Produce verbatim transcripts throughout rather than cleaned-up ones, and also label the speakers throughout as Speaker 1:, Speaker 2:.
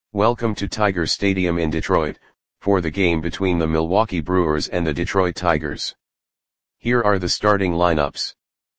Speaker 1: Welcome to Tiger Stadium in Detroit, for the game between the Milwaukee Brewers and the Detroit Tigers. Here are the starting lineups.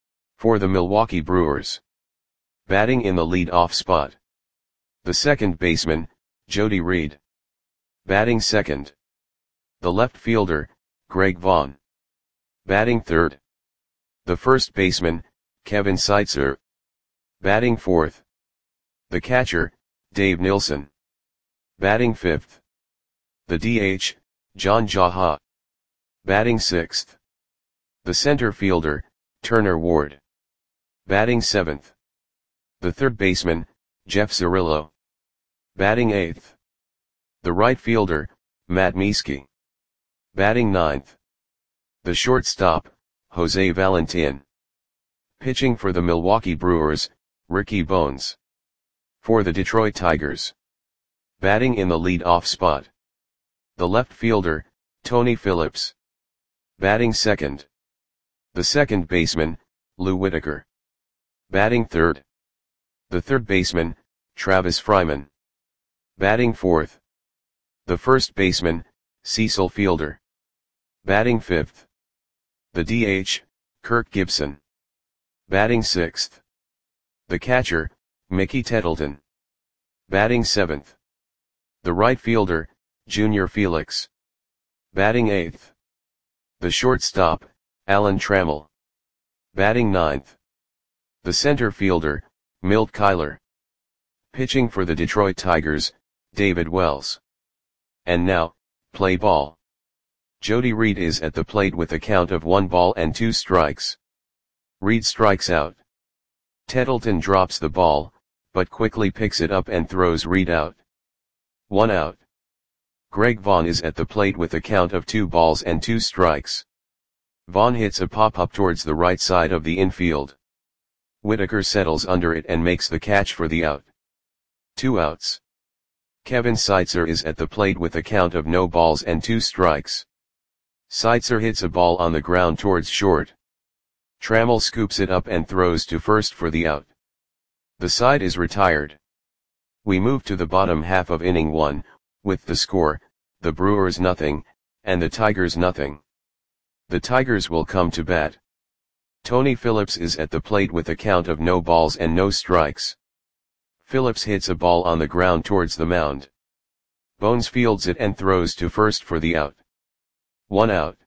Speaker 1: For the Milwaukee Brewers. Batting in the lead-off spot. The second baseman, Jody Reed. Batting second. The left fielder, Greg Vaughn. Batting third. The first baseman, Kevin Seitzer. Batting fourth. The catcher, Dave Nilsson. Batting fifth. The D H, John Jaha. Batting sixth. The center fielder, Turner Ward. Batting seventh. The third baseman, Jeff Cirillo. Batting eighth. The right fielder, Matt Mieske. Batting ninth. The shortstop, Jose Valentin. Pitching for the Milwaukee Brewers, Ricky Bones. For the Detroit Tigers. Batting in the lead-off spot. The left fielder, Tony Phillips. Batting second. The second baseman, Lou Whitaker. Batting third. The third baseman, Travis Fryman. Batting fourth. The first baseman, Cecil Fielder. Batting fifth. The D H, Kirk Gibson. Batting sixth. The catcher, Mickey Tettleton. Batting seventh. The right fielder, Junior Felix. Batting eighth. The shortstop, Alan Trammell. Batting ninth. The center fielder, Milt Kyler. Pitching for the Detroit Tigers, David Wells. And now, play ball. Jody Reed is at the plate with a count of one ball and two strikes. Reed strikes out. Tettleton drops the ball, but quickly picks it up and throws Reed out. One out. Greg Vaughn is at the plate with a count of two balls and two strikes. Vaughn hits a pop-up towards the right side of the infield. Whitaker settles under it and makes the catch for the out. Two outs. Kevin Seitzer is at the plate with a count of no balls and two strikes. Seitzer hits a ball on the ground towards short. Trammell scoops it up and throws to first for the out. The side is retired. We move to the bottom half of inning one, with the score, the Brewers nothing, and the Tigers nothing. The Tigers will come to bat. Tony Phillips is at the plate with a count of no balls and no strikes. Phillips hits a ball on the ground towards the mound. Bones fields it and throws to first for the out. One out.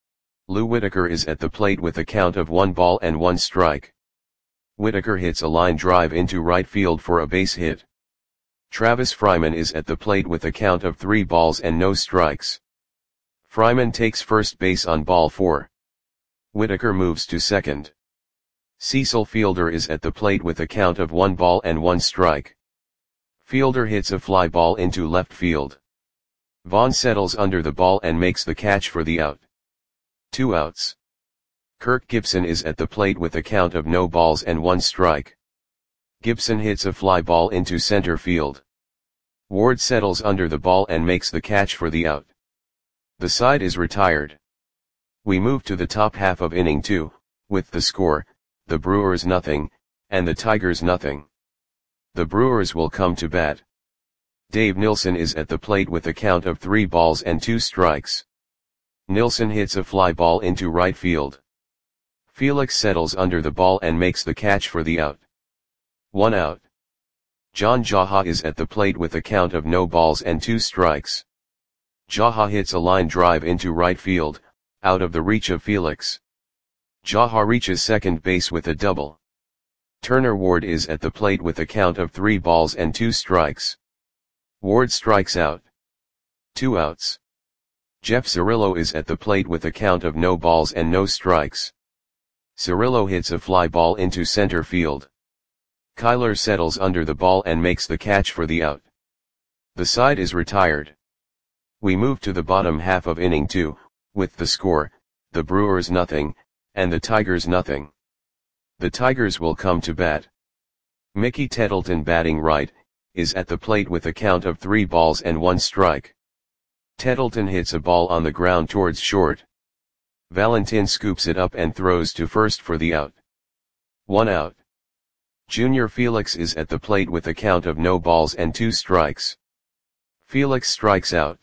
Speaker 1: Lou Whitaker is at the plate with a count of one ball and one strike. Whitaker hits a line drive into right field for a base hit. Travis Fryman is at the plate with a count of three balls and no strikes. Fryman takes first base on ball four. Whitaker moves to second. Cecil Fielder is at the plate with a count of one ball and one strike. Fielder hits a fly ball into left field. Vaughn settles under the ball and makes the catch for the out. Two outs. Kirk Gibson is at the plate with a count of no balls and one strike. Gibson hits a fly ball into center field. Ward settles under the ball and makes the catch for the out. The side is retired. We move to the top half of inning two, with the score, the Brewers nothing, and the Tigers nothing. The Brewers will come to bat. Dave Nilsson is at the plate with a count of three balls and two strikes. Nilsson hits a fly ball into right field. Felix settles under the ball and makes the catch for the out. One out. John Jaha is at the plate with a count of no balls and two strikes. Jaha hits a line drive into right field, out of the reach of Felix. Jaha reaches second base with a double. Turner Ward is at the plate with a count of three balls and two strikes. Ward strikes out. Two outs. Jeff Cirillo is at the plate with a count of no balls and no strikes. Cirillo hits a fly ball into center field. Kyler settles under the ball and makes the catch for the out. The side is retired. We move to the bottom half of inning two, with the score, the Brewers nothing, and the Tigers nothing. The Tigers will come to bat. Mickey Tettleton, batting right, is at the plate with a count of three balls and one strike. Tettleton hits a ball on the ground towards short. Valentin scoops it up and throws to first for the out. One out. Junior Felix is at the plate with a count of no balls and two strikes. Felix strikes out.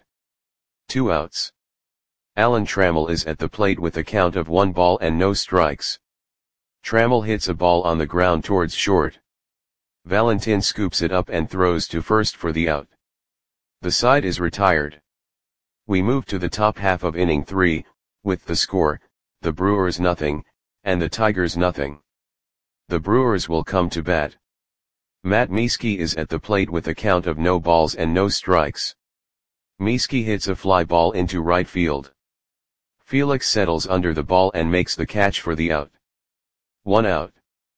Speaker 1: Two outs. Alan Trammell is at the plate with a count of one ball and no strikes. Trammell hits a ball on the ground towards short. Valentin scoops it up and throws to first for the out. The side is retired. We move to the top half of inning three, with the score, the Brewers nothing, and the Tigers nothing. The Brewers will come to bat. Matt Mieske is at the plate with a count of no balls and no strikes. Mieske hits a fly ball into right field. Felix settles under the ball and makes the catch for the out. One out.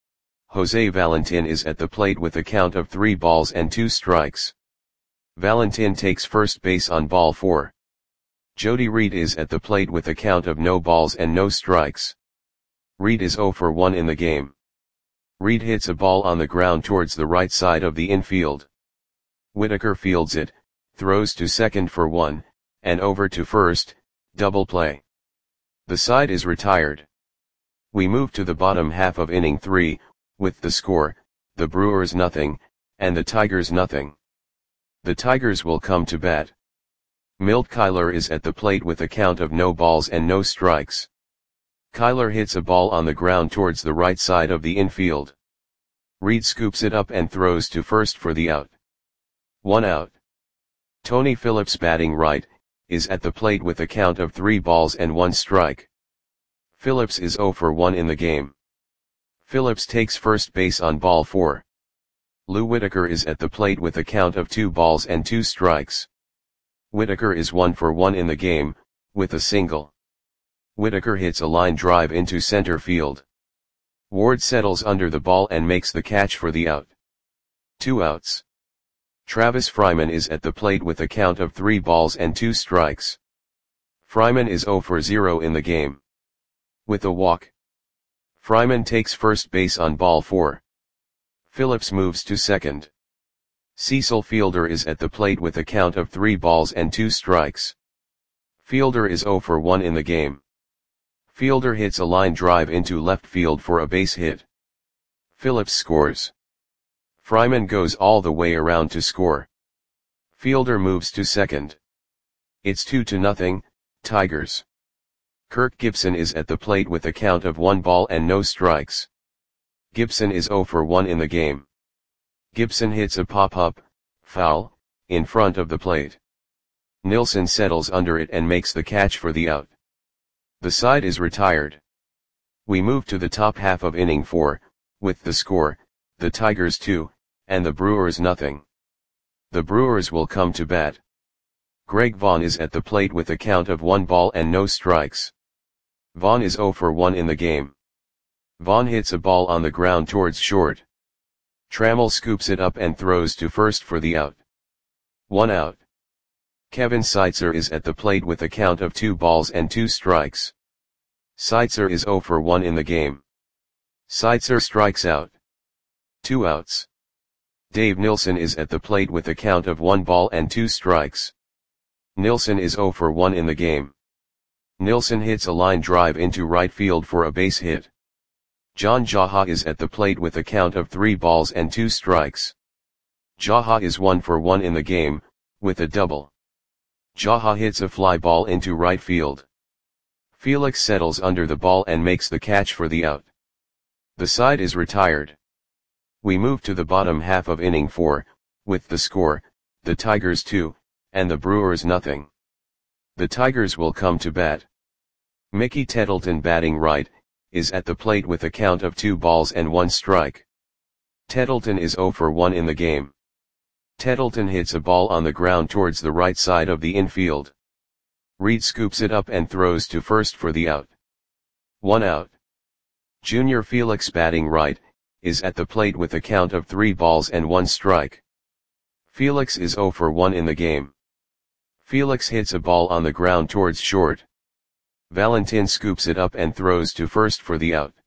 Speaker 1: Jose Valentin is at the plate with a count of three balls and two strikes. Valentin takes first base on ball four. Jody Reed is at the plate with a count of no balls and no strikes. Reed is oh for one in the game. Reed hits a ball on the ground towards the right side of the infield. Whitaker fields it, throws to second for one, and over to first, double play. The side is retired. We move to the bottom half of inning three, with the score, the Brewers nothing, and the Tigers nothing. The Tigers will come to bat. Milt Kyler is at the plate with a count of no balls and no strikes. Kyler hits a ball on the ground towards the right side of the infield. Reed scoops it up and throws to first for the out. One out. Tony Phillips, batting right, is at the plate with a count of three balls and one strike. Phillips is oh for one in the game. Phillips takes first base on ball four. Lou Whitaker is at the plate with a count of two balls and two strikes. Whitaker is one for one in the game, with a single. Whitaker hits a line drive into center field. Ward settles under the ball and makes the catch for the out. Two outs. Travis Fryman is at the plate with a count of three balls and two strikes. Fryman is oh for zero in the game. With a walk. Fryman takes first base on ball four. Phillips moves to second. Cecil Fielder is at the plate with a count of three balls and two strikes. Fielder is oh for one in the game. Fielder hits a line drive into left field for a base hit. Phillips scores. Fryman goes all the way around to score. Fielder moves to second. It's two to nothing, Tigers. Kirk Gibson is at the plate with a count of one ball and no strikes. Gibson is oh for one in the game. Gibson hits a pop-up, foul, in front of the plate. Nilsson settles under it and makes the catch for the out. The side is retired. We move to the top half of inning four, with the score, the Tigers two, and the Brewers nothing. The Brewers will come to bat. Greg Vaughn is at the plate with a count of one ball and no strikes. Vaughn is oh for one in the game. Vaughn hits a ball on the ground towards short. Trammell scoops it up and throws to first for the out. One out. Kevin Seitzer is at the plate with a count of two balls and two strikes. Seitzer is oh for one in the game. Seitzer strikes out. Two outs. Dave Nilsson is at the plate with a count of one ball and two strikes. Nilsson is oh for one in the game. Nilsson hits a line drive into right field for a base hit. John Jaha is at the plate with a count of three balls and two strikes. Jaha is one for one in the game, with a double. Jaha hits a fly ball into right field. Felix settles under the ball and makes the catch for the out. The side is retired. We move to the bottom half of inning four, with the score, the Tigers two, and the Brewers nothing. The Tigers will come to bat. Mickey Tettleton, batting right, is at the plate with a count of two balls and one strike. Tettleton is oh for one in the game. Tettleton hits a ball on the ground towards the right side of the infield. Reed scoops it up and throws to first for the out. One out. Junior Felix, batting right, is at the plate with a count of three balls and one strike. Felix is oh for one in the game. Felix hits a ball on the ground towards short. Valentin scoops it up and throws to first for the out.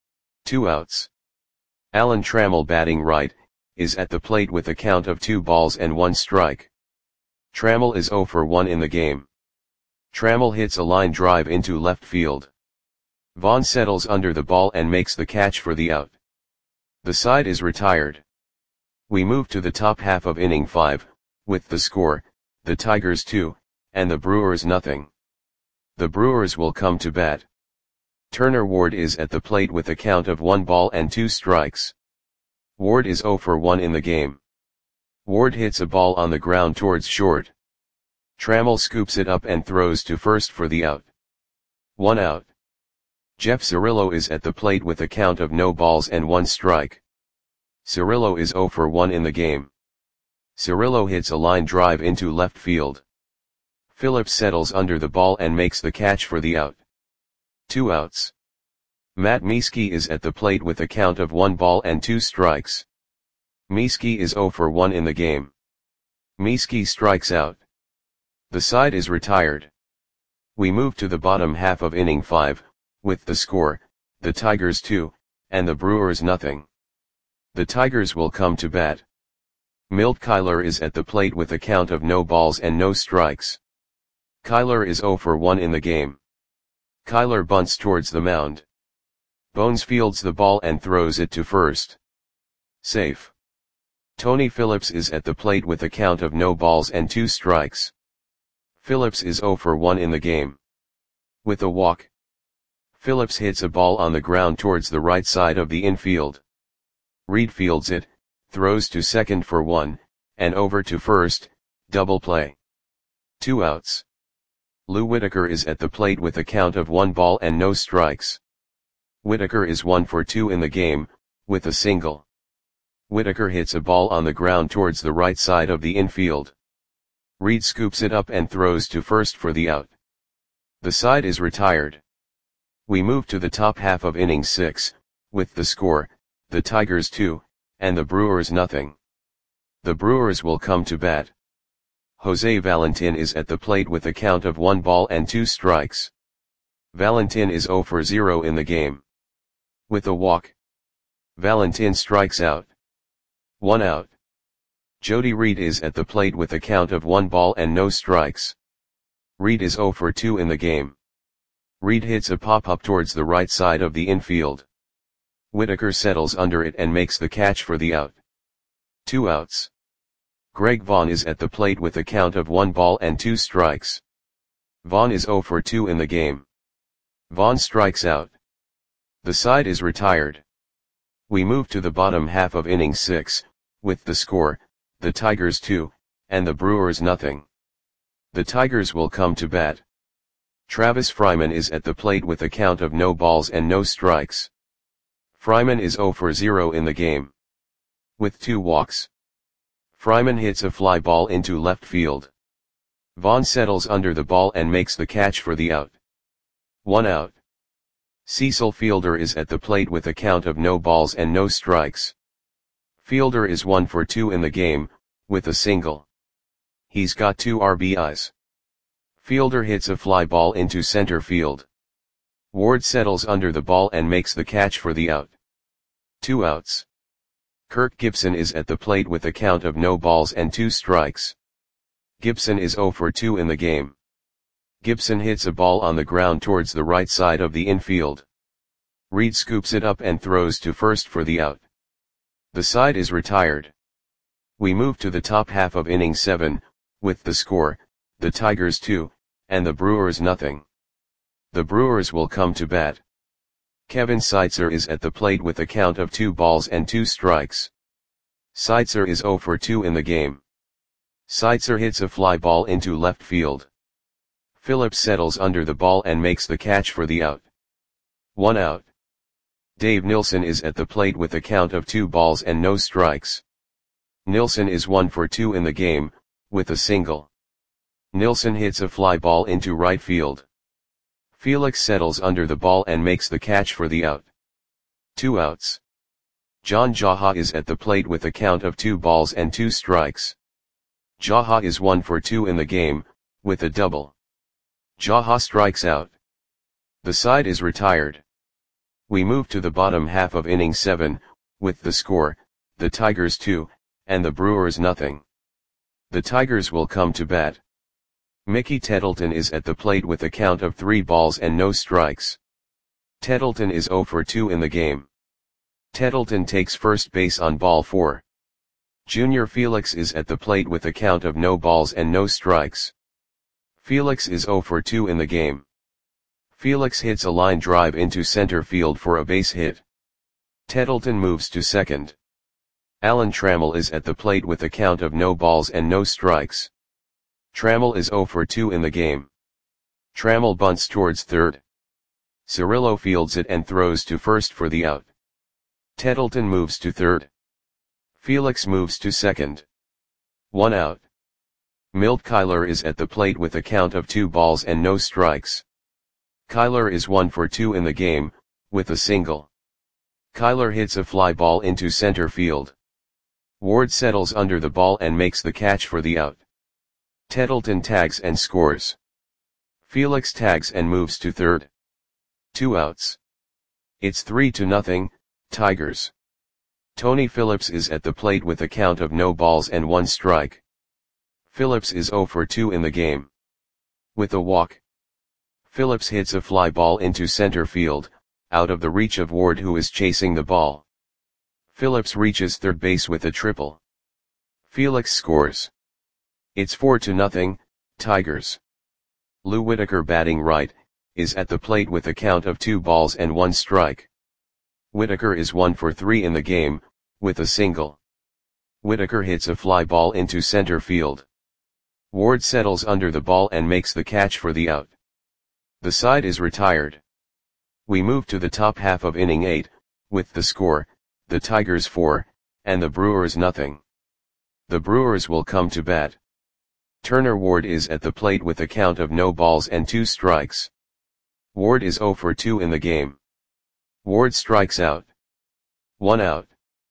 Speaker 1: Two outs. Alan Trammell, batting right, is at the plate with a count of two balls and one strike. Trammell is oh for one in the game. Trammell hits a line drive into left field. Vaughn settles under the ball and makes the catch for the out. The side is retired. We move to the top half of inning five, with the score, the Tigers two, and the Brewers nothing. The Brewers will come to bat. Turner Ward is at the plate with a count of one ball and two strikes. Ward is zero for one in the game. Ward hits a ball on the ground towards short. Trammell scoops it up and throws to first for the out. One out. Jeff Cirillo is at the plate with a count of no balls and one strike. Cirillo is zero for one in the game. Cirillo hits a line drive into left field. Phillips settles under the ball and makes the catch for the out. Two outs. Matt Mieske is at the plate with a count of one ball and two strikes. Mieske is zero for one in the game. Mieske strikes out. The side is retired. We move to the bottom half of inning five, with the score, the Tigers two, and the Brewers nothing. The Tigers will come to bat. Milt Kyler is at the plate with a count of no balls and no strikes. Kyler is zero for one in the game. Kyler bunts towards the mound. Bones fields the ball and throws it to first. Safe. Tony Phillips is at the plate with a count of no balls and two strikes. Phillips is zero for one in the game. With a walk. Phillips hits a ball on the ground towards the right side of the infield. Reed fields it, throws to second for one, and over to first, double play. Two outs. Lou Whitaker is at the plate with a count of one ball and no strikes. Whitaker is one for two in the game, with a single. Whitaker hits a ball on the ground towards the right side of the infield. Reed scoops it up and throws to first for the out. The side is retired. We move to the top half of inning six, with the score, the Tigers two, and the Brewers nothing. The Brewers will come to bat. Jose Valentin is at the plate with a count of one ball and two strikes. Valentin is zero for zero in the game. With a walk. Valentin strikes out. One out. Jody Reed is at the plate with a count of one ball and no strikes. Reed is zero for two in the game. Reed hits a pop-up towards the right side of the infield. Whitaker settles under it and makes the catch for the out. Two outs. Greg Vaughn is at the plate with a count of one ball and two strikes. Vaughn is zero for two in the game. Vaughn strikes out. The side is retired. We move to the bottom half of inning six, with the score, the Tigers two, and the Brewers nothing. The Tigers will come to bat. Travis Fryman is at the plate with a count of no balls and no strikes. Fryman is zero for zero in the game. With two walks. Fryman hits a fly ball into left field. Vaughn settles under the ball and makes the catch for the out. One out. Cecil Fielder is at the plate with a count of no balls and no strikes. Fielder is one for two in the game, with a single. He's got two R B Is. Fielder hits a fly ball into center field. Ward settles under the ball and makes the catch for the out. Two outs. Kirk Gibson is at the plate with a count of no balls and two strikes. Gibson is zero for two in the game. Gibson hits a ball on the ground towards the right side of the infield. Reed scoops it up and throws to first for the out. The side is retired. We move to the top half of inning seven, with the score, the Tigers two, and the Brewers nothing. The Brewers will come to bat. Kevin Seitzer is at the plate with a count of two balls and two strikes. Seitzer is zero for two in the game. Seitzer hits a fly ball into left field. Phillips settles under the ball and makes the catch for the out. One out. Dave Nilsson is at the plate with a count of two balls and no strikes. Nilsson is one for two in the game, with a single. Nilsson hits a fly ball into right field. Felix settles under the ball and makes the catch for the out. Two outs. John Jaha is at the plate with a count of two balls and two strikes. Jaha is one for two in the game, with a double. Jaha strikes out. The side is retired. We move to the bottom half of inning seven, with the score, the Tigers two, and the Brewers nothing. The Tigers will come to bat. Mickey Tettleton is at the plate with a count of three balls and no strikes. Tettleton is zero for two in the game. Tettleton takes first base on ball four. Junior Felix is at the plate with a count of no balls and no strikes. Felix is zero for two in the game. Felix hits a line drive into center field for a base hit. Tettleton moves to second. Alan Trammell is at the plate with a count of no balls and no strikes. Trammell is zero for two in the game. Trammell bunts towards third. Cirillo fields it and throws to first for the out. Tettleton moves to third. Felix moves to second. One out. Milt Kyler is at the plate with a count of two balls and no strikes. Kyler is one for two in the game, with a single. Kyler hits a fly ball into center field. Ward settles under the ball and makes the catch for the out. Tettleton tags and scores. Felix tags and moves to third. Two outs. It's three to nothing, Tigers. Tony Phillips is at the plate with a count of no balls and one strike. Phillips is zero for two in the game. With a walk. Phillips hits a fly ball into center field, out of the reach of Ward who is chasing the ball. Phillips reaches third base with a triple. Felix scores. It's four to nothing, Tigers. Lou Whitaker, batting right, is at the plate with a count of two balls and one strike. Whitaker is one for three in the game, with a single. Whitaker hits a fly ball into center field. Ward settles under the ball and makes the catch for the out. The side is retired. We move to the top half of inning eight, with the score, the Tigers four, and the Brewers nothing. The Brewers will come to bat. Turner Ward is at the plate with a count of no balls and two strikes. Ward is zero for two in the game. Ward strikes out. One out.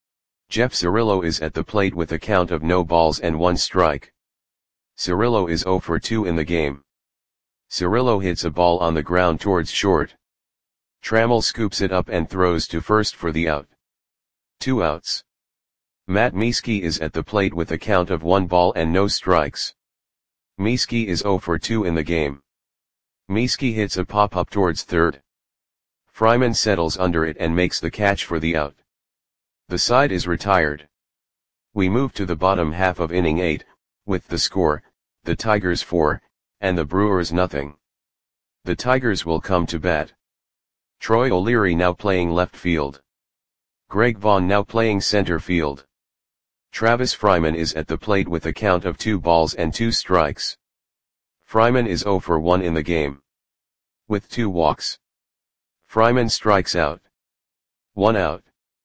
Speaker 1: Jeff Cirillo is at the plate with a count of no balls and one strike. Cirillo is zero for two in the game. Cirillo hits a ball on the ground towards short. Trammell scoops it up and throws to first for the out. Two outs. Matt Mieske is at the plate with a count of one ball and no strikes. Mieske is zero for two in the game. Mieske hits a pop-up towards third. Fryman settles under it and makes the catch for the out. The side is retired. We move to the bottom half of inning eight, with the score, the Tigers four, and the Brewers nothing. The Tigers will come to bat. Troy O'Leary now playing left field. Greg Vaughn now playing center field. Travis Fryman is at the plate with a count of two balls and two strikes. Fryman is zero for one in the game. With two walks. Fryman strikes out. One out.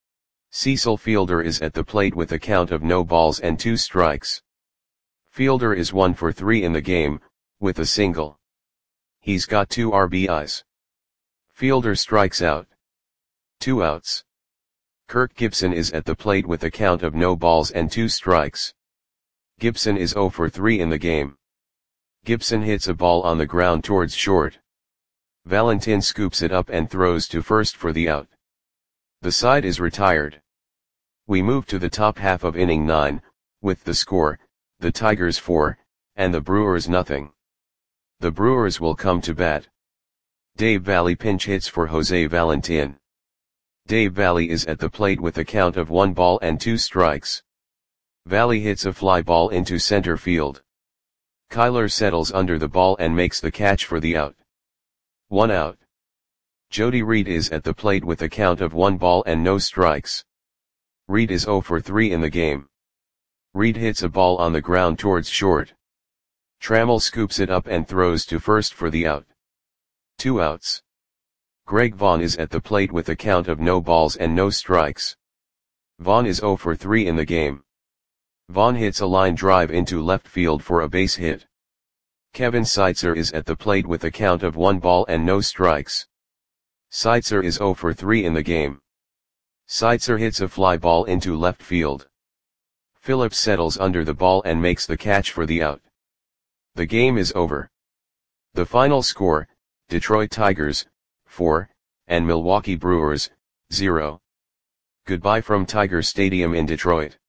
Speaker 1: Cecil Fielder is at the plate with a count of no balls and two strikes. Fielder is one for three in the game, with a single. He's got two R B Is. Fielder strikes out. Two outs. Kirk Gibson is at the plate with a count of no balls and two strikes. Gibson is zero for three in the game. Gibson hits a ball on the ground towards short. Valentin scoops it up and throws to first for the out. The side is retired. We move to the top half of inning nine, with the score, the Tigers four, and the Brewers nothing. The Brewers will come to bat. Dave Valle pinch hits for Jose Valentin. Dave Valle is at the plate with a count of one ball and two strikes. Valle hits a fly ball into center field. Kyler settles under the ball and makes the catch for the out. One out. Jody Reed is at the plate with a count of one ball and no strikes. Reed is zero for three in the game. Reed hits a ball on the ground towards short. Trammell scoops it up and throws to first for the out. Two outs. Greg Vaughn is at the plate with a count of no balls and no strikes. Vaughn is zero for three in the game. Vaughn hits a line drive into left field for a base hit. Kevin Seitzer is at the plate with a count of one ball and no strikes. Seitzer is zero for three in the game. Seitzer hits a fly ball into left field. Phillips settles under the ball and makes the catch for the out. The game is over. The final score, Detroit Tigers, four, and Milwaukee Brewers, zero. Goodbye from Tiger Stadium in Detroit.